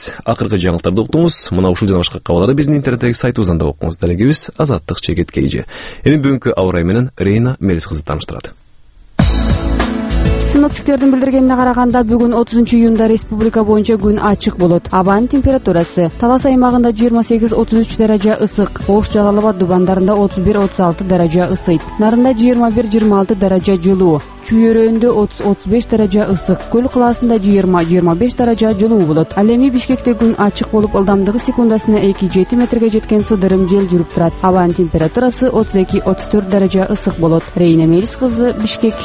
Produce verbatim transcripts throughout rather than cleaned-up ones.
акыркы жаңылыктарды уктуңуз. Мына ушул жана башка кабарларды биздин интернеттеги сайтыбыздан да окуңуз. Далегибиз Азаттык Чекет Кейжи. Эми бүгүнкү аба ырайы менен Рейна Мелис кызы тааныштырат. Синоптиктердин билдиргенине караганда бүгүн отузунчу июнда республика боюнча күн ачык болот. Абанын температурасы Талас аймагында жыйырма сегиз отуз үч даража ысык, Ош Жалал Абад дубандарында отуз бир отуз алты даража ысыйт. Нарында жыйырма бир жыйырма алты даража жылуу, Чүй-өрөөндө отуз отуз беш даража ысык, Көл калаасында жыйырма жыйырма беш даража жылуу болот. Ал эми Бишкекте күн ачык болуп, ылдамдыгы секундасына эки жети метрге жеткен сыдырым жел жүрүп турат. Абанын температурасы отуз эки отуз төрт даража ысык болот. Рейна Мелис кызы, Бишкек.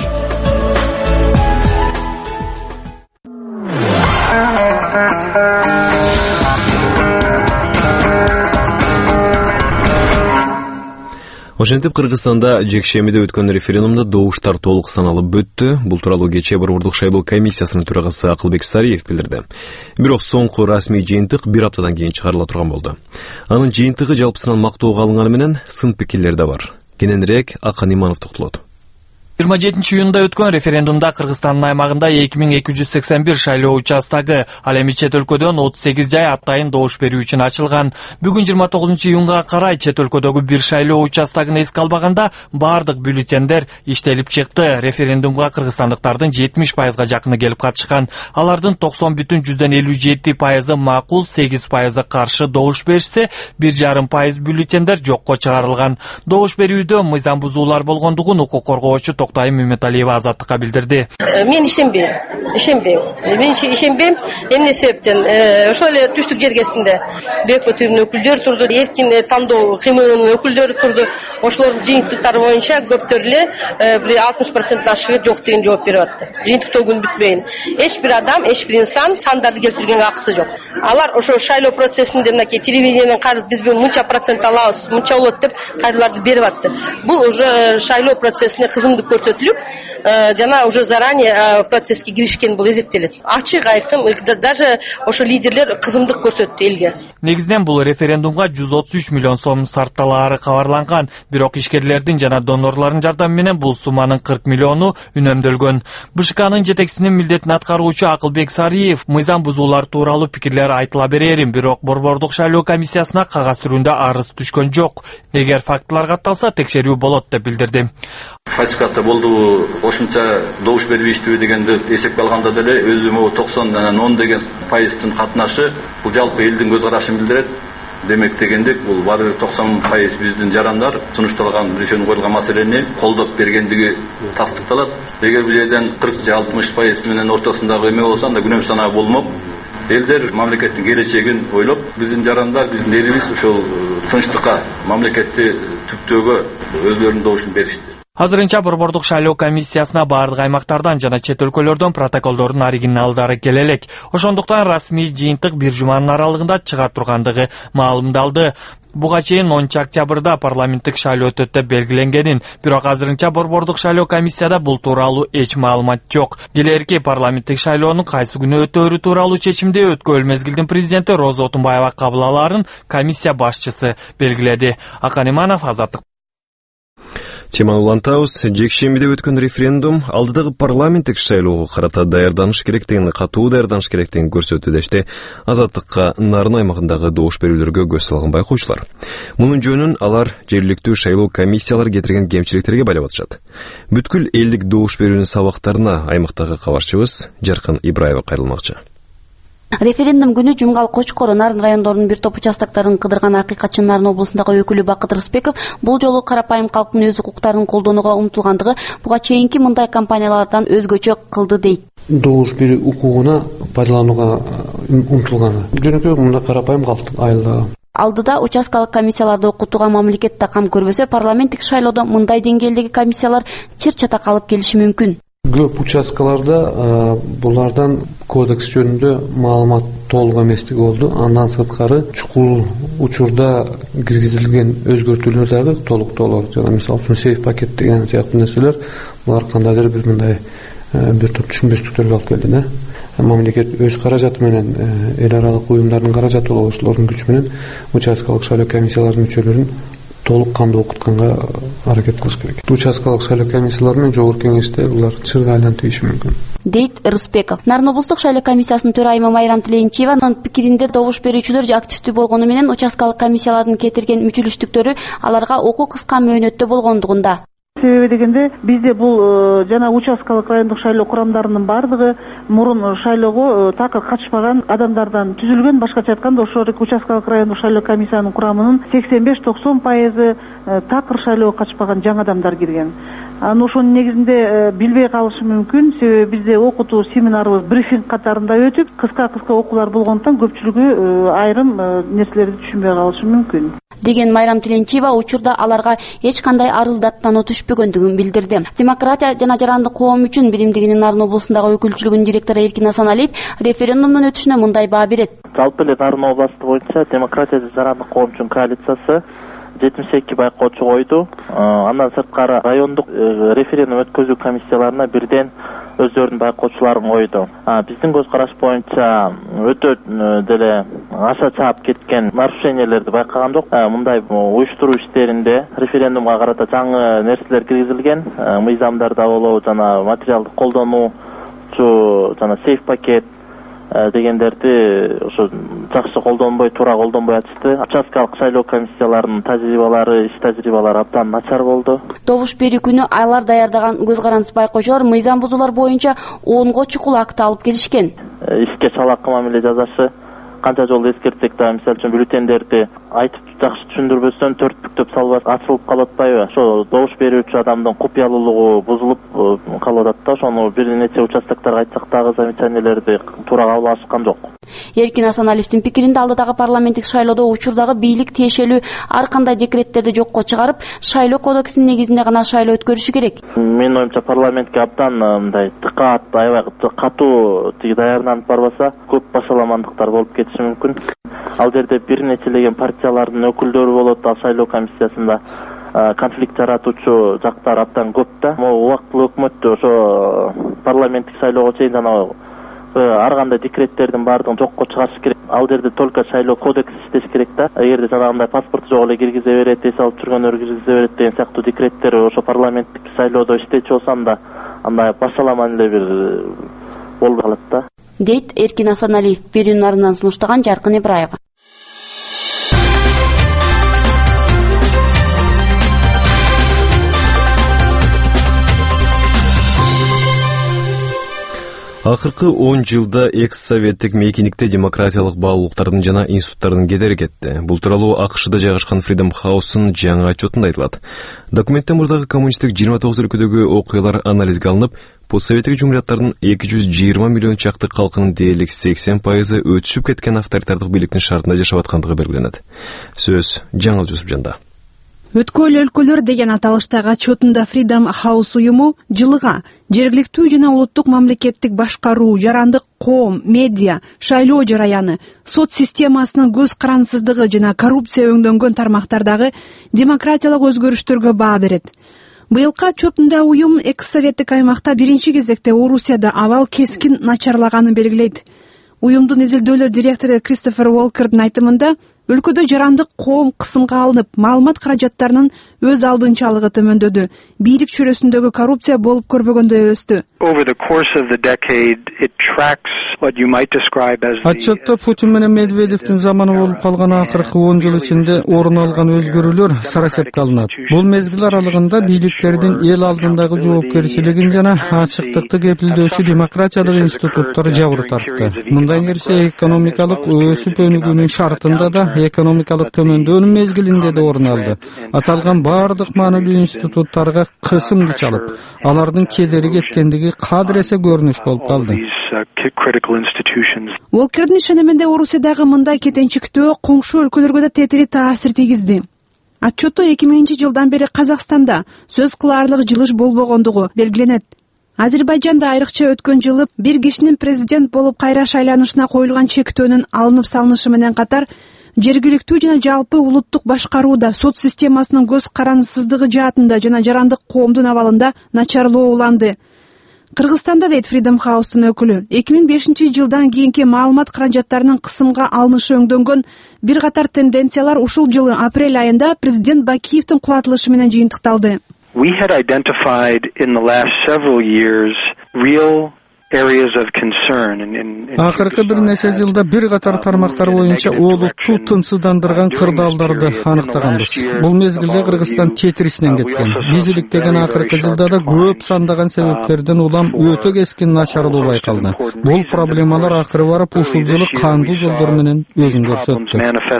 Ошентип Кыргызстанда жекшемиде өткөн референдумда добуштар толук саналып бүттү. Бул тууралуу кечээ Борбордук шайлоо комиссиясынын төрагасы Акылбек Сариев билдирди. Бирок соңку расмий жыйынтык бир аптадан кийин чыгарыла турган болду. Анын жыйынтыгы жалпысынан мактоого алынганы менен сын пикирлер да бар. Кененирээк Акан Иманов токтолот. жыйырма жетинчи июнда өткөн референдумда Кыргызстандын аймагында эки миң эки жүз сексен бир шайлоо участогу, ал эми чет өлкөдөн отуз сегиз жай атайын добуш берүү үчүн ачылган. Бүгүн жыйырма тогузунчу июнга карай чет өлкөдөгү бир шайлоо участогун эске албаганда бардык бюллетендер иштелип чыкты. Референдумга кыргызстандыктардын жетимиш пайызга жакыны келип катышкан. Алардын токсон бүтүн жүздөн элүү жети пайызы макул, сегиз пайызы каршы добуш беришсе, бир жарым пайыз бюллетендер жокко чыгарылган. Добуш берүүдө мыйзам бузуулар болгондугун укук коргоочу Токтайым Мөмөталиева Азаттыкка билдирди. Мен ишенбейм. Ишенбейм. Мен ишенбейм. Эмне себептен? Ошол эле түштүк жергесинде БКТнын өкүлдөрү турду, эркин тандоо кыймылынын өкүлдөрү турду. Ошолордун жыйынтыктары боюнча көптөр эле бир алтымыш процент ашыгы жок деген жооп берип атты. Жыйынтыктоо күн бүтпөйүн. Эч бир адам, эч бир инсан сандарды келтиргенге акысы жок. Алар ошо шайлоо процессинде мынакей телевидениеден кайрылып биз бүгүн мынча процент алабыз, мынча болот деп кайрыларды берип атты. Бул уже шайлоо процессине кызымдык көрсөтүлүп, жана уже заранее процесске киришкен бул эзектелет. Ачык айкын, даже ошо лидерлер кызымдык көрсөттү элге. Негизинен бул референдумга жүз отуз үч миллион сом сарпталаары кабарланган, бирок ишкерлердин жана донорлордун жардамы менен бул сумманын кырк миллиону үнөмдөлгөн. БШКнын жетекчисинин милдетин аткаруучу Акылбек Сариев мыйзам бузуулар тууралуу пикирлер айтыла берерин, бирок Борбордук шайлоо комиссиясына кагаз түрүндө арыз түшкөн жок. Эгер фактылар катталса, текшерүү болот деп билдирди. Фальсификация болду, ошонча добуш берип иштебей дегенди эсепке алганда деле өзүм токсон анан он деген пайыздын катнашы бул жалпы элдин көз карашын билдирет. Демек дегендик бул баары токсон пайыз биздин жарандар сунушталган референдум коюлган маселени колдоп бергендиги тастыкталат. Эгер бул жерден кырк же алтымыш пайыз менен ортосундагы эме болсо анда күнөм санаа болмок. Элдер мамлекеттин келечегин ойлоп, биздин жарандар, биздин элибиз ошол тынчтыкка, мамлекетти түптөөгө өзлөрүнүн добушун беришти. Азырынча Борбордук шайлоо комиссиясына бардык аймактардан жана чет өлкөлөрдөн протоколдордун оригиналдары келе элек. Ошондуктан расмий жыйынтык бир жуманын аралыгында чыга тургандыгы маалымдалды. Буга чейин онунчу октябрда парламенттик шайлоо өтөт деп белгиленгенин, бирок азырынча Борбордук шайлоо комиссияда бул тууралуу эч маалымат жок. Келерки парламенттик шайлоонун кайсы күнү өтөөрү тууралуу чечимди өткөн мезгилдин президенти Роза Отунбаева кабыл алаарын комиссия башчысы белгиледи. Акан Иманов, Азаттык. Теманы улантабыз. Жекшемиде өткөн референдум алдыдагы парламенттик шайлоого карата даярданыш керектигин, катуу даярданыш керектигин көрсөттү дешти Азаттыкка Нарын аймагындагы добуш берүүлөргө көз салган байкоочулар. Мунун жөнүн алар жергиликтүү шайлоо комиссиялары кетирген кемчиликтерге байлап атышат. Бүткүл элдик добуш берүүнүн сабактарына аймактагы кабарчыбыз Жаркын Ибраева кайрылмакчы. Референдум күнү Жумгал, Кочкор, Нарын райондорунун бир топ участоктарын кыдырган акыйкатчы Нарын облусундагы өкүлү Бакыт Рыспеков бул жолу карапайым калктын өз укуктарын колдонууга умтулгандыгы буга чейинки мындай кампаниялардан өзгөчө кылды дейт. Добуш берүү укугуна пайдаланууга умтулганы. Жөнөкөй мындай карапайым калктын айылдагы. Алдыда участкалык комиссияларды окутууга мамлекет да кам көрбөсө, парламенттик шайлоодо мындай деңгээлдеги комиссиялар чыр-чата калып келиши мүмкүн. Көп участкаларда булардан кодекс жөнүндө маалымат толук эместиги болду. Андан сырткары чукул учурда киргизилген өзгөртүүлөр дагы толуктоолор, жана мисалы үчүн сейф пакет деген сыяктуу нерселер, булар кандайдыр бир мындай бир топ түшүнбөстүктөргө алып келди да. Мамлекет өз каражаты менен, эл аралык уюмдардын каражаты болуп, ошолордун күчү менен участкалык шайлоо комиссияларынын мүчөлөрүн толук кандуу окутканга аракет кылыш керек. Участкалык шайлоо комиссиялары менен жогорку кеңеште булар чырга айланып ийиши мүмкүн, дейт Рыспеков. Нарын облустук шайлоо комиссиясынын төрайымы Майрам Тиленчиеванын пикиринде добуш берүүчүлөр активдүү болгону менен участкалык комиссиялардын кетирген мүчүлүштүктөрү аларга окуу кыска мөөнөттө болгондугунда. Себеби дегенде бизде бул жана участкалык райондук шайлоо курамдарынын бардыгы мурун шайлоого такыр катышпаган адамдардан түзүлгөн. Башкача айтканда ошо участкалык райондук шайлоо комиссиянын курамынын сексен беш токсон пайызы такыр шайлоого катышпаган жаңы адамдар кирген. Анын ошонун негизинде билбей калышы мүмкүн. Себеби бизде окутуу семинарыбыз брифинг катарында өтүп, кыска-кыска окуулар болгондуктан көпчүлүгү айрым нерселерди түшүнбөй калышы мүмкүн, деген Майрам Тиленчиева учурда аларга эч кандай арыздаттануу түшпөгөндүгүн билдирди. Демократия жана жарандык коом үчүн биримдигинин Нарын облусундагы өкүлчүлүгүнүн директору Эркин Асаналиев референдумдун өтүшүнө мындай баа берет. Жалпы эле Нарын областы боюнча демократия жана жарандык коом үчүн коалициясы жетимиш эки байкоочу койду. Андан сырткары райондук референдум өткөзүү комиссияларына бирден өздөрүнүн байкоочуларын койду. Биздин көз караш боюнча өтө деле аша чаап кеткен нарушениялерди байкаган жок. Мындай уюштуруу иштеринде референдумга карата жаңы нерселер киргизилген, мыйзамдарда болобу жана материалдык колдонуучу жана сейф пакет дегендерди ошо жакшы колдонбой, туура колдонбой атышты. Участкалык шайлоо комиссияларынын тажрыйбалары, иш тажрыйбалары абдан начар болду. Добуш берүү күнү алар даярдаган көз карандысыз байкоочулар мыйзам бузуулар боюнча онго чукул акт алып келишкен. Ишке чалакы мамиле жасашы, канча жолу эскертсек да, мисалы үчүн бюллетендерди айтып жакшы түшүндүрбөсөн төрт бүктөп салып ачылып калып атпайбы? Ошо добуш берүүчү адамдын купуялуулугу бузулуп калып атат да. Ошону бир нече участоктарга айтсак дагы замечаниялерди туура кабыл алышкан жок. Эркин Асаналиевдин пикиринде алдыдагы парламенттик шайлоодо учурдагы бийлик тиешелүү ар кандай декреттерди жокко чыгарып, шайлоо кодексинин негизинде гана шайлоо өткөрүшү керек. Менин оюмча парламентке абдан мындай тыкаат, аябай катуу даярданып барбаса, көп башаламандыктар болуп кетиши мүмкүн. Ал жерде бир нечелеген партиялардын өкүлдөрү болот, ал шайлоо комиссиясында конфликт жаратуучу жактар абдан көп да. Могу убактылуу өкмөттү ошо парламенттик шайлоого чейин жана ар кандай декреттердин баардыгын жокко чыгарыш керек. Ал жерде только шайлоо кодекс иштеш керек да. Эгерде жанагындай паспорту жок эле киргизе берет, эс алып жүргөндөр киргизе берет деген сыяктуу декреттер ошо парламенттик шайлоодо иштечү болсам да андай башаламан эле бир болуп калат да, дейт Эркин Асаналиев. Берүүнүн нарынан сунуштаган Жаркын Ибраева. Акыркы он жылда экс-советтик мейкиндикте демократиялык баалуулуктардын жана институттардын кедери кетти. Бул тууралуу АКШда жайгашкан Freedom House'ун жаңы отчетунда айтылат. Документте мурдагы коммунисттик жыйырма тогуз өлкөдөгү окуялар анализге алынып, постсоветтик жумурияттардын эки жүз жыйырма миллион чакты калкынын дээрлик сексен пайызы өтүшүп кеткен авторитардык бийликтин шартында жашап аткандыгы белгиленет. Сөз Жаңыл Жусупжанда. Өткөөлүү өлкөлөр деген аталыштагы отчетунда Freedom House уюму жылыга жергиликтүү жана улуттук мамлекеттик башкаруу, жарандык коом, медиа, шайлоо жараяны, сот системасынын көз карандысыздыгы жана коррупция өңдөнгөн тармактардагы демократиялык өзгөрүштөргө баа берет. Быйылкы отчетунда уюм экс-советтик аймакта биринчи кезекте Орусияда абал кескин начарлаганын белгилейт. Уюмдун изилдөөлөр директору Кристофер Уолкердин айтымында, өлкөдө жарандык коом кысымга алынып, маалымат каражаттарынын өз алдынчалыгы төмөндөдү. Бийлик чөйрөсүндөгү коррупция болуп көрбөгөндөй өстү. Отчетто Путин менен Медведевдин заманы болуп калган акыркы он жыл ичинде орун алган өзгөрүүлөр сарасепке алынат. Бул мезгил аралыгында бийликтердин эл алдындагы жоопкерчилигин жана ачыктыкты кепилдөөчү демократиялык институттар жабыр тартты. Мындай нерсе экономикалык өсүп өнүгүүнүн шартында да, экономикалык төмөндөөнүн мезгилинде да орун алды. Аталган баардык маанилүү институттарга кысым чалып, алардын кедери кеткендиги кадыр эсе көрүнүш болуп калды. Уолкердин ишениминде Орусиядагы мындай кетенчиктөө коңшу өлкөлөргө да тетири таасир тийгизди. Отчетто эки миңинчи жылдан бери Казакстанда сөз кылаарлык жылыш болбогондугу белгиленет. Азербайжанда айрыкча өткөн жылы бир кишинин президент болуп кайра шайланышына коюлган чектөөнүн алынып салынышы менен катар, жергиликтүү жана жалпы улуттук башкарууда, сот системасынын көз карандысыздыгы жаатында жана жарандык коомдун абалында начарлоо уланды. Кыргызстанда, дейт Freedom House'тун өкүлү, эки миң бешинчи жылдан кийинки маалымат каражаттарынын кысымга алынышы өңдөнгөн бир катар тенденциялар ушул жылы апрель айында президент Бакиевдин кубатылышы менен жыйынтыкталды. We had identified in the last several years real areas of concern in in Акыркы бир нече жылда бир катар тармактар боюнча олутту тынчсыздандырган кырдаалдарды аныктаганбыз. Бул мезгилде Кыргызстан тетрисинен кеткен. Биз иликтеген акыркы жылда да көп сандаган себептерден улам өтө кескин начарлоо байкалды. Бул проблемалар акыры барып ушул жылы кандуу жолдор менен өзүн көрсөттү.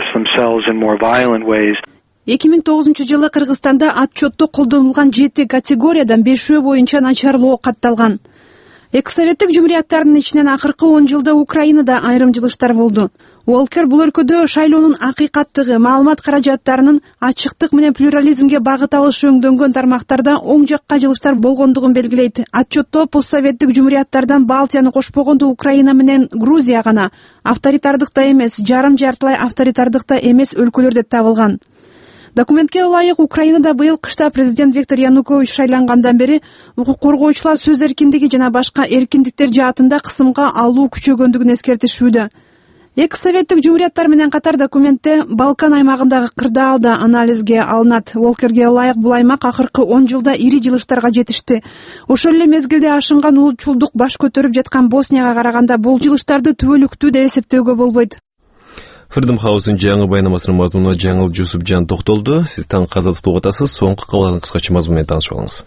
эки миң тогузунчу жылы Кыргызстанда отчетто колдонулган жети категориядан бешөө боюнча начарлоо катталган. Экс-советтик жумурияттардын ичинен акыркы он жылда Украинада айрым жылыштар болду. Уолкер бул өлкөдө шайлоонун акыйкаттыгы, маалымат каражаттарынын ачыктык менен плюрализмге багыт алышы өңдөнгөн тармактарда оң жакка жылыштар болгондугун белгилейт. Отчетто постсоветтик жумурияттардан Балтияны кошпогондо Украина менен Грузия гана авторитардыкта эмес, жарым жартылай авторитардыкта эмес өлкөлөр деп табылган. Документке ылайык, Украинада быйыл кышта президент Виктор Янукович шайлангандан бери укук коргоочулар сөз эркиндиги жана башка эркиндиктер жаатында кысымга алуу күчөгөндүгүн эскертишүүдө. Экс-советтик жумурияттар менен катар документте Балкан аймагындагы кырдаал да анализге алынат. Уолкерге ылайык бул аймак акыркы он жылда ири жылыштарга жетишти. Ошол эле мезгилде ашынган улутчулдук баш көтөрүп жаткан Боснияга караганда бул жылыштарды түбөлүктүү деп эсептөөгө болбойт. Freedom House'un жаңы баянамасынын мазмунуна Жаңыл Жусупжан токтолду. Сиз таң каза тутуп атасыз. Соңку кабылган кыскача мазмун менен таанышып алыңыз.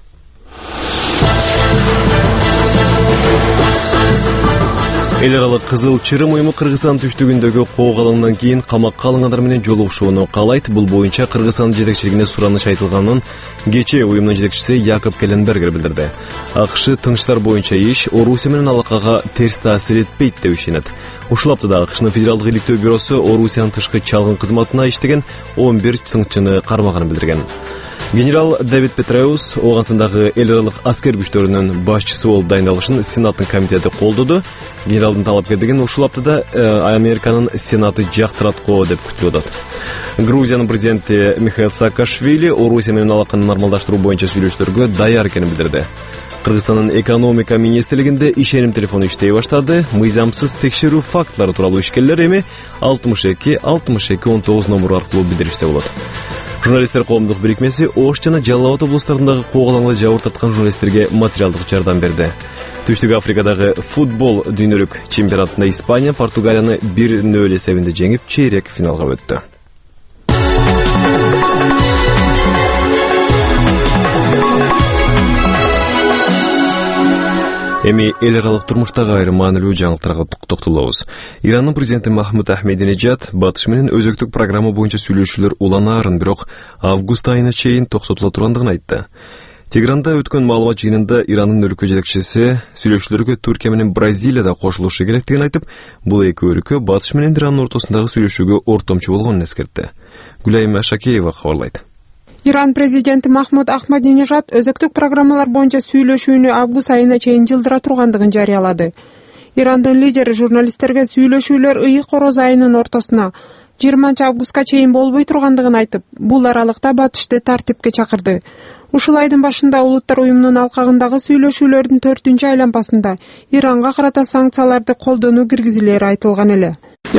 Эл аралык Кызыл Чырым уюму Кыргызстан түштүгүндөгү кууга алынгандан кийин камакка алынгандар менен жолугушууну каалайт. Бул боюнча Кыргызстан жетекчилигине сураныш айтылганын кечээ уюмдун жетекчиси Якоб Келленбергер билдирди. АКШ тынчтар боюнча иш Орусия менен алакага терс таасир этпейт деп ишенет. Ушул аптада АКШнын Федералдык иликтөө бюросу Орусиянын тышкы чалгын кызматына иштеген он бир тыңчыны кармаганын билдирген. Генерал Давид Петреус Ооганстандагы эл аралык аскер күчтөрүнүн башчысы болуп дайындалышын Сенаттын комитети колдоду. Генералдын талапкерлигин ушул аптада Американын Сенаты жактырат го деп күтүлүп атат. Грузиянын президенти Михаил Саакашвили Орусия менен алаканы нормалдаштыруу боюнча сүйлөшүүлөргө даяр экенин билдирди. Кыргызстандын экономика министрлигинде ишеним телефону иштей баштады. Мыйзамсыз текшерүү фактылары тууралуу ишкерлер эми алтымыш эки алтымыш эки он тогуз номуру аркылуу билдиришсе болот. Журналисттер коомдук бирикмеси Ош жана Жалал Абад облустарындагы куугалаңга жабыр тарткан журналисттерге материалдык жардам берди. Түштүк Африкадагы футбол дүйнөлүк чемпионатында Испания Португалияны бир нөл эсебинде жеңип, чейрек финалга өттү. Эми эл аралык турмуштагы айрым маанилүү жаңылыктарга токтолобуз. Ирандын президенти Махмуд Ахмединежад Батыш менен өзөктүк программа боюнча сүйлөшүүлөр уланаарын, бирок август айына чейин токтотула тургандыгын айтты. Тегранда өткөн маалымат жыйынында Ирандын өлкө жетекчиси сүйлөшүүлөргө Түркия менен Бразилия да кошулушу керектигин айтып, бул эки өлкө Батыш менен Ирандын ортосундагы сүйлөшүүгө ортомчу болгонун эскертти. Гүлайым Ашакеева кабарлайт. Иран президенти Махмуд Ахмадинежад өзөктүк программалар боюнча сүйлөшүүнү август айына чейин жылдыра тургандыгын жарыялады. Ирандын лидери журналисттерге сүйлөшүүлөр ыйык короз айынын ортосуна жыйырманчы августка чейин болбой тургандыгын айтып, бул аралыкта Батышты тартипке чакырды. Ушул айдын башында Улуттар уюмунун алкагындагы сүйлөшүүлөрдүн төртүнчү айланпасында Иранга карата санкцияларды колдонуу киргизилери айтылган эле.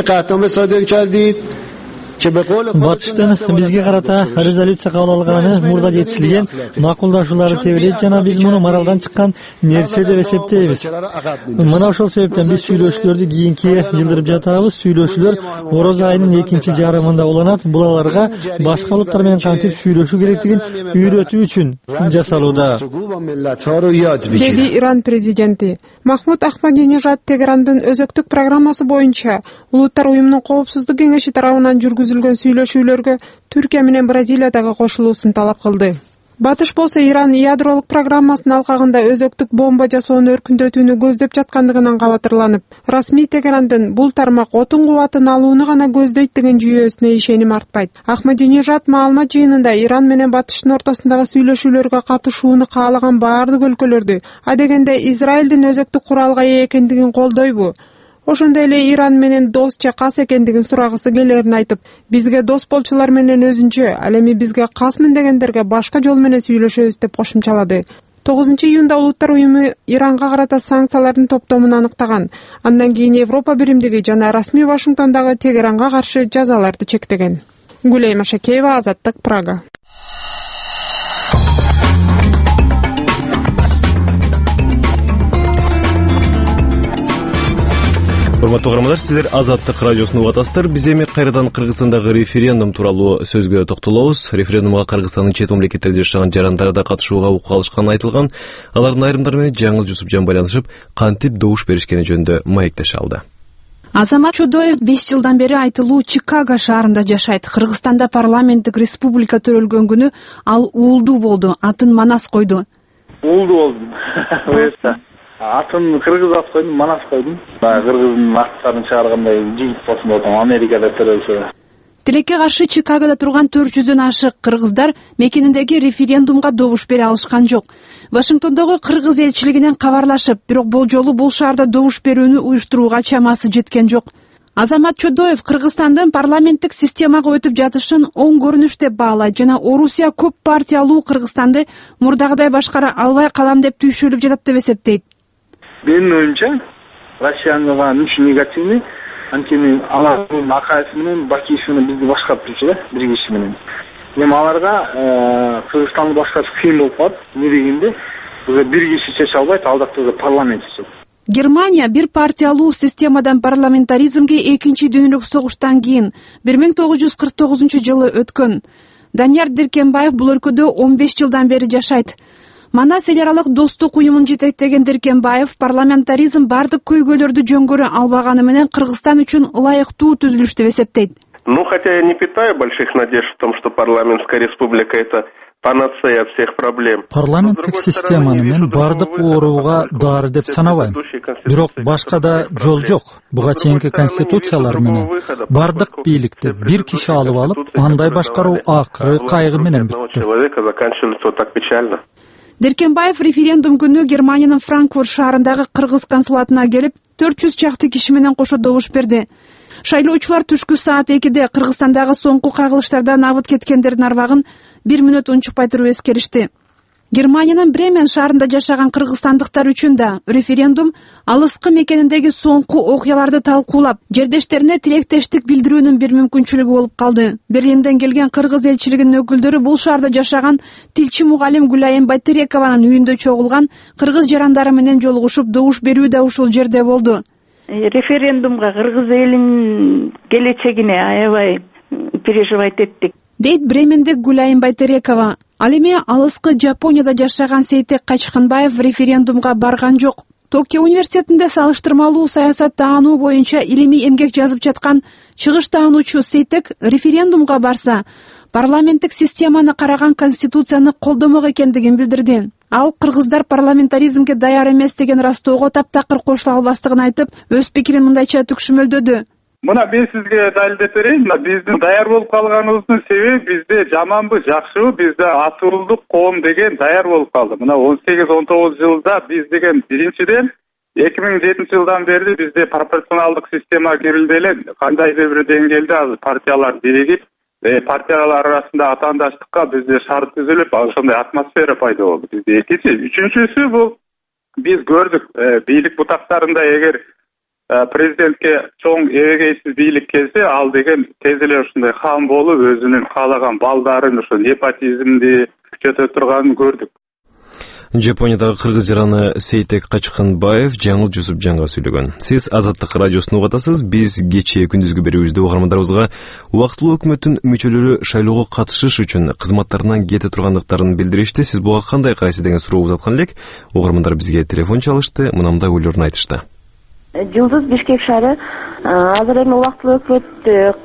Батыштын бизге карата резолюция кабыл алганы мурда жетишилген макулдашууларды тебелейт жана биз муну моралдан чыккан нерсе деп эсептейбиз. Мына ошол себептен биз сүйлөшүүлөрдү кийинки жылдырып жатабыз. Сүйлөшүүлөр ороз айынын экинчи жарымында уланат. Бул аларга башка улуттар менен кантип сүйлөшүү керектигин үйрөтүү үчүн жасалууда, деди Иран президенти. Махмуд Ахмадинежад Теграндын өзөктүк программасы боюнча Улуттар уюмунун коопсуздук кеңеши тарабынан жүргүзүлгөн сүйлөшүүлөргө Түркия менен Бразилиядагы кошулуусун талап кылды. Батыш болсо Иран ядролук программасынын алкагында өзөктүк бомба жасоону өркүндөтүүнү көздөп жаткандыгынан кабатырланып, расмий Теграндын бул тармак отун кубатын алууну гана көздөйт деген жүйөсүнө ишеним артпайт. Ахмадинежад маалымат жыйынында Иран менен Батыштын ортосундагы сүйлөшүүлөргө катышууну каалаган баардык өлкөлөрдү, адегенде Израилдин өзөктүк куралга ээ экендигин колдойбу? Ошондой эле Иран менен досча кас экендигин сурагысы келерин айтып, бизге дос болчулар менен өзүнчө, ал эми бизге касмын дегендерге башка жол менен сүйлөшөбүз деп кошумчалады. тогузунчу июнда улуттар уюму Иранга карата санкциялардын топтомун аныктаган. Андан кийин Европа биримдиги жана расмий Вашингтондагы Тегеранга каршы жазаларды чектеген. Гулей Машакеева, Азаттык, Прага. Урматтуу угармандар, сиздер Азаттык радиосун угуп атасыздар. Биз эми кайрадан Кыргызстандагы референдум тууралуу сөзгө токтолобуз. Референдумга Кыргызстандын чет мамлекеттерде жашаган жарандары да катышууга укук алышканы айтылган. Алардын айрымдары менен Жаңыл Жусупжан байланышып, кантип добуш беришкени жөнүндө маектеше алды. Азамат Чодоев беш жылдан бери айтылуу Чикаго шаарында жашайт. Кыргызстанда парламенттик республика төрөлгөн күнү ал уулдуу болду, атын Манас койду. Уулдуу болдум. Буюрса атын кыргыз ат койдум, Манас койдум. Кыргыздын аттарын чыгаргандай жигит болсун деп атам, Америкада төрөлсө. Тилекке каршы Чикагода турган төрт жүздөн ашык кыргыздар мекениндеги референдумга добуш бере алышкан жок. Вашингтондогу кыргыз элчилигинен кабарлашып, бирок бул жолу бул шаарда добуш берүүнү уюштурууга чамасы жеткен жок. Азамат Чодоев Кыргызстандын парламенттик системага өтүп жатышын оң көрүнүш деп баалайт жана Орусия көп партиялуу Кыргызстанды мурдагыдай башкара албай калам деп түйшөлүп жатат деп эсептейт. Менин оюмча, Россиянын үчүн негативный, анткени алардын Акаев менен Бакиев менен бизди башкарып турчу да, бир киши менен. Эми аларга Кыргызстанды башкарыш кыйын болуп калат. Эмне дегенде, бир киши чече албайт, алдакта парламент чечет. Германия бир партиялуу системадан парламентаризмге экинчи дүйнөлүк согуштан кийин бир миң тогуз жүз кырк тогузунчу жылы өткөн. Данияр Деркенбаев бул өлкөдө он беш жылдан бери жашайт. Манас эл аралык достук уюмун жетектеген Деркенбаев парламентаризм бардык көйгөйлөрдү жөнгөрө албаганы менен Кыргызстан үчүн ылайыктуу түзүлүш деп эсептейт. Ну, хотя я не питаю больших надежд в том, что парламентская республика это панацея от всех проблем. Парламенттик системаны мен бардык ооруга дары деп санабайм. Бирок башка да жол жок. Буга чейинки конституциялар менен бардык бийликти бир киши алып алып, андай башкаруу акыры кайгы менен бүттү. Деркенбаев референдум күнү Германиянын Франкфурт шаарындагы кыргыз консулатына келип, төрт жүз чакты киши менен кошо добуш берди. Шайлоочулар түшкү саат экиде Кыргызстандагы соңку кагылыштардан абыт кеткендердин арбагын бир мүнөт унчукпай туруп эскеришти. Германиянын Бремен шаарында жашаган кыргызстандыктар үчүн да референдум алыскы мекениндеги соңку окуяларды талкуулап, жердештерине тилектештик билдирүүнүн бир мүмкүнчүлүгү болуп калды. Берлинден келген кыргыз элчилигинин өкүлдөрү бул шаарда жашаган тилчи мугалим Гүлайым Байтерекованын үйүндө чогулган кыргыз жарандары менен жолугушуп, добуш берүү да ушул жерде болду. Референдумга кыргыз элинин келечегине аябай переживать эттик, дейт Бремендик Гүлайым Байтерекова. Ал эми алыскы Жапонияда жашаган Сейтек Качканбаев референдумга барган жок. Токио университетинде салыштырмалуу саясат таануу боюнча илимий эмгек жазып жаткан чыгыш таануучу Сейтек референдумга барса, парламенттик системаны караган конституцияны колдомок экендигин билдирди. Ал кыргыздар парламентаризмге даяр эмес деген растоого таптакыр кошула албастыгын айтып, өз пикирин мындайча түкшүмөлдөдү. Мына мен сизге далилдеп берейин. Биздин даяр болуп калганыбыздын себеби бизде жаманбы, жакшыбы, бизде атуулдук коом деген даяр болуп калды. Мына он сегиз он тогуз жылда биз деген биринчиден эки миң жетинчи жылдан бери бизде пропорционалдык система кирилди эле. Кандайдыр бир деңгээлде азыр партиялар биригип, партиялар арасында атаандаштыкка бизде шарт түзүлүп, ошондой атмосфера пайда болду. Бизде экинчи, үчүнчүсү бул биз көрдүк, бийлик бутактарында эгер президентке чоң эбегейсиз бийлик келсе, ал деген тез эле ушундай хан болуп, өзүнүн каалаган балдарын, ошо непотизмди күчөтө турганын көрдүк. Жапониядагы кыргыз жараны Сейтек Качканбаев Жаңыл Жусупжанга сүйлөгөн. Сиз Азаттык радиосун угуп атасыз. Биз кечээ күндүзгү берүүбүздө угармандарыбызга убактылуу өкмөттүн мүчөлөрү шайлоого катышыш үчүн кызматтарынан кете тургандыктарын билдиришти. Сиз буга кандай карайсыз деген сурообуз аткан элек. Угармандар бизге телефон чалышты, мындай ойлорун айтышты. Жылдыз Бишкек шаары азыр эми убактылуу өкмөт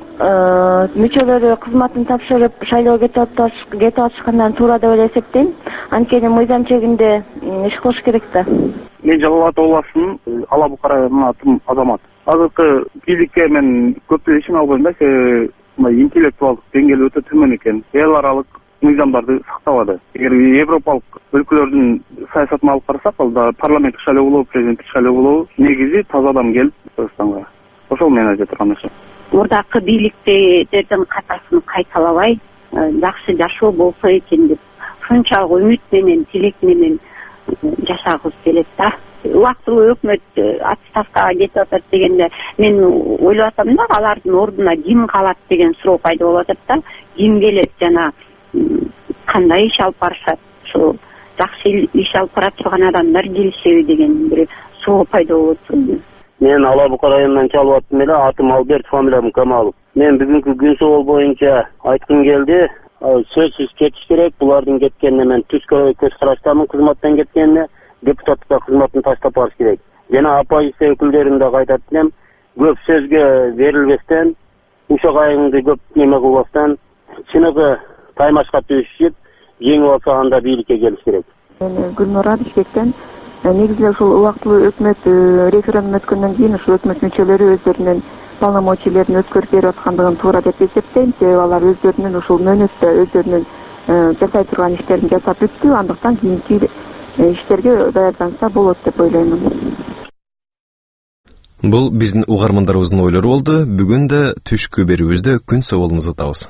мүчөлөрү кызматын тапшырып шайлоого кетип атышкандан туура деп эле эсептейм. Анткени мыйзам чегинде иш кылыш керек да. Мен Жалал Ата областынын Ала Букарайынан атым Азамат. Азыркы бийликке мен көп ишин албайм да, себеби интеллектуалдык деңгээли өтө төмөн экен. Эл аралык мыйзамдарды сактабады. Эгер Европалык өлкөлөрдүн саясатын алып карасак, ал да парламенттик шайлоо болобу, президенттик шайлоо болобу, негизи таза адам келип Кыргызстанга. Ошол менен айта турган нерсе. Мурдакы бийликтердин катасын кайталабай, жакшы жашоо болсо экен деп ушунчалык үмүт менен, тилек менен жашагыбыз келет да. Убактылуу өкмөт отставкага кетип атат дегенде мен ойлоп атам да, алардын ордуна ким калат деген суроо пайда болуп атат да. Ким келет жана кандай иш алып барышат, ушул жакшы иш алып бара турган адамдар келишеби деген бир суроо пайда болуп атат. Мен Ала Бука районунан чалып аттым эле, атым Алберт, фамилиям Камалов. Мен бүгүнкү күн собол боюнча айткым келди. Сөзсүз кетиш керек. Булардын кеткенине мен түз көз караштамын, кызматтан кеткенине, депутаттык кызматын таштап барыш керек. Жана оппозиция өкүлдөрүн да кайтат элем, көп сөзгө берилбестен, ушак айыңды көп неме кылбастан, чыныгы таймашка түшүп, жеңип алса анда бийликке келиш керек. Гүлнара Бишкектен негизи ушул убактылуу өкмөт референдум өткөндөн кийин ушул өкмөт мүчөлөрү өздөрүнүн полномочиялерин өткөрүп берип аткандыгын туура деп эсептейм. Себеби алар өздөрүнүн ушул мөөнөттө өздөрүнүн жасай турган иштерин жасап бүттү. Андыктан кийинки иштерге даярданса болот деп ойлоймун. Бул биздин угармандарыбыздын ойлору болду. Бүгүн да түшкү берүүбүздө күн соболумузду табыз.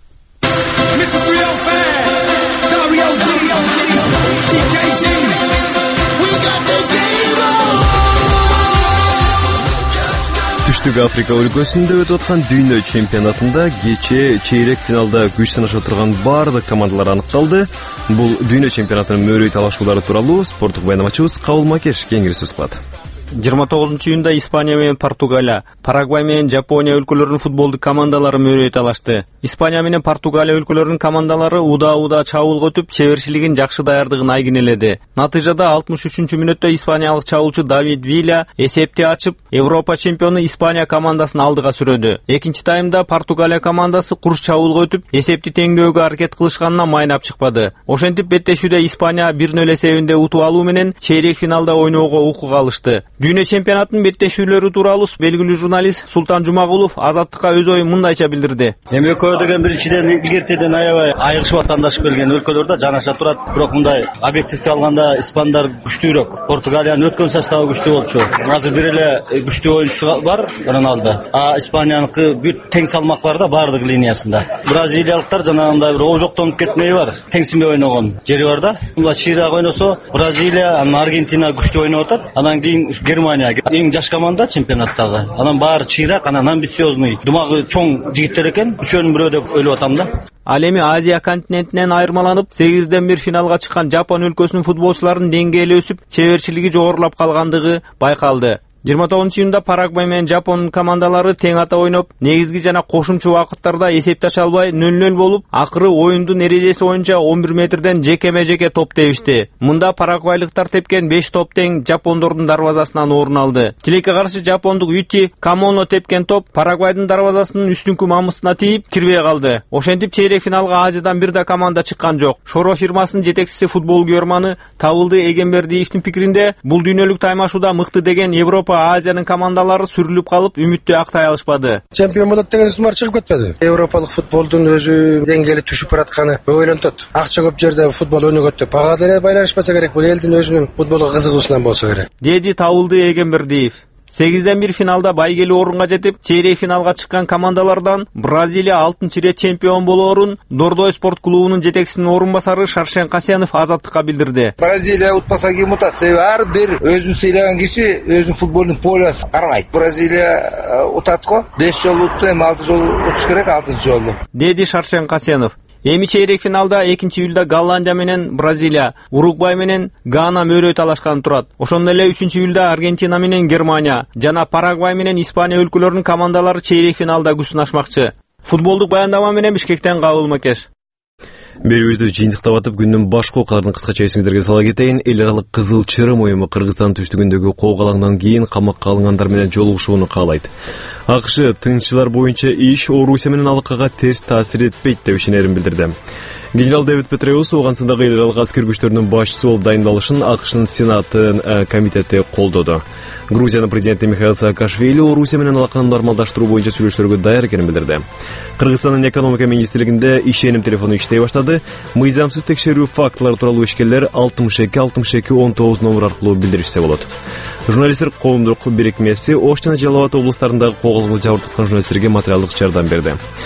Түштүк Африка өлкөсүндө өтүп аткан дүйнө чемпионатында кечээ чейрек финалда күч сынаша турган баардык командалар аныкталды. Бул дүйнө чемпионатынын мөөрөй талашуулары тууралуу спорттук баяндамачыбыз Кабыл Макеш кеңири сөз кылат. жыйырма тогузунчу июнда Испания менен Португалия, Парагвай менен Жапония өлкөлөрүнүн футболдук командалары мөөрөй талашты. Испания менен Португалия өлкөлөрүнүн командалары уда-уда чабуулга өтүп, чеберчилигин жакшы даярдыгын айгинеледи. Натыйжада алтымыш үчүнчү мүнөттө испаниялык чабуулчу Давид Виля эсепти ачып, Европа чемпиону Испания командасын алдыга сүрөдү. Экинчи таймда Португалия командасы курс чабуулга өтүп, эсепти теңдөөгө аракет кылышканына майнап чыкпады. Ошентип беттешүүдө Испания бир нөл эсебинде утуп алуу менен чейрек финалда ойноого укук алышты. Дүйнө чемпионатынын беттешүүлөрү тууралуу белгилүү журналист Султан Жумагулов Азаттыкка өз оюн мындайча билдирди. Эми экөө деген биринчиден илгертеден аябай айгышып аттандашып келген өлкөлөрдө жанаша турат. Бирок мындай объективдүү алганда испандар күчтүүрөөк. Португалиянын өткөн составы күчтүү болчу. Азыр бир эле күчтүү оюнчу бар, Роналдо. А Испанияныкы бүт тең салмак бар да бардык линиясында. Бразилиялыктар жанагындай бир ожоктонуп кетмеи бар. Теңсинбей ойногон жери бар да. Мына чыйрак ойносо Бразилия, анан Аргентина күчтүү ойноп атат. Анан кийин Германия эң жаш команда чемпионаттагы. Анан баары чыйрак, анан амбициозный, думагы чоң жигиттер экен. Үчөөнүн бирөө деп ойлоп атам да. Ал эми Азия континентинен айырмаланып, сегизден бир финалга чыккан Жапон өлкөсүнүн футболчуларынын деңгээли өсүп, чеберчилиги жогорулап калгандыгы байкалды. жыйырма тогузунчу июнда Парагвай менен Жапон командалары тең ата ойноп, негизги жана кошумчу убакыттарда эсепти ача албай нөл нөл болуп, акыры оюндун эрежеси боюнча он бир метрден жекеме-жеке топ тебишти. Мында парагвайлыктар тепкен беш топ тең Жапондордун дарвазасынан орун алды. Тилекке каршы жапондук Юти Камоно тепкен топ Парагвайдын дарвазасынын үстүнкү мамысына тийип, кирбей калды. Ошентип чейрек финалга Азиядан бир да команда чыккан жок. Шоро фирмасынын жетекчиси футбол көрманы Табылды Эгембердиевдин пикиринде, бул дүйнөлүк таймашууда мыкты деген Европа Азиянын командалары сүрүлүп калып, үмүттү актай алышпады. Чемпион болот деген сумар чыгып кетпеди. Европалык футболдун өзү деңгээли түшүп баратканы ойлонтот. Акча көп жерде футбол өнүгөт деп ага деле байланышпаса керек. Бул элдин өзүнүн футболго кызыгуусунан болсо керек. Деди Табылды Эгембердиев. сегизден бир финалда байгелүү орунга жетип, чейрек финалга чыккан командалардан Бразилия алтынчы ирет чемпион болоорун Дордой спорт клубунун жетекчисинин орун басары Шаршен Касьянов Азаттыкка билдирди. Бразилия утпаса ким утат? Себеби ар бир өзүн сыйлаган киши өзүнүн футболдун полюсын кармайт. Бразилия утат го, беш жолу утtu, эми алты жолу утуш керек, алтынчы жолу. Деди Шаршен Касьянов. Эми чейрек финалда экинчи июлда Голландия менен Бразилия, Уругвай менен Гана мөөрөй талашкан турат. Ошондой эле үчүнчү июлда Аргентина менен Германия жана Парагвай менен Испания өлкөлөрүнүн командалары чейрек финалда күч сынашмакчы. Футболдук баяндама менен Бишкектен Кабыл Макеш. Берүүбүздү жыйынтыктап атып, күндүн башка окуяларын кыскача эсиңиздерге сала кетейин. Эл аралык Кызыл Чырым уюму Кыргызстан түштүгүндөгү коогалаңдан кийин камакка алынгандар менен жолугушууну каалайт. АКШ тынччылар боюнча иш Орусия менен алакага терс таасир этпейт деп ишенерин билдирди. Генерал Дэвид Петреус Ооганстандагы эл аралык аскер күчтөрүнүн башчысы болуп дайындалышын АКШнын Сенаты комитети колдоду. Грузиянын президенти Михаил Саакашвили Орусия менен алаканы нормалдаштыруу боюнча сүйлөшүүлөргө даяр экенин билдирди. Кыргызстандын экономика министрлигинде ишеним телефону иштей баштады. Мыйзамсыз текшерүү фактылары тууралуу ишкерлер алтымыш эки алтымыш эки он тогуз номер аркылуу билдиришсе болот. Журналисттер коомдук бирикмеси Ош жана Жалал Абад облустарындагы коогалаңды жабыртаткан журналисттерге материалдык жардам берди.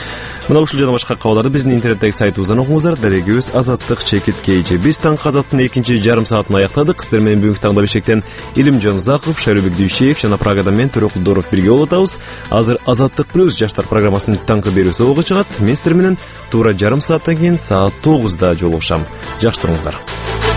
Мына ушул жана башка кабарларды биздин интернеттеги сайтыбыздан окуңуздар. Дарегибиз Азаттык чекит кейжи. Биз таңкы Азаттын экинчи жарым саатын аяктадык. Сиздер менен бүгүнкү таңда бешектен Илимжан Узаков, Шайлообек Дүйшеев жана Прагадан мен Төрөк Кулдоров бирге болуп атабыз. Азыр Азаттык плюс жаштар программасынын таңкы берүүсү ого чыгат. Мен сиздер менен туура жарым сааттан кийин саат тогузда жолугушам. Жакшы туруңуздар.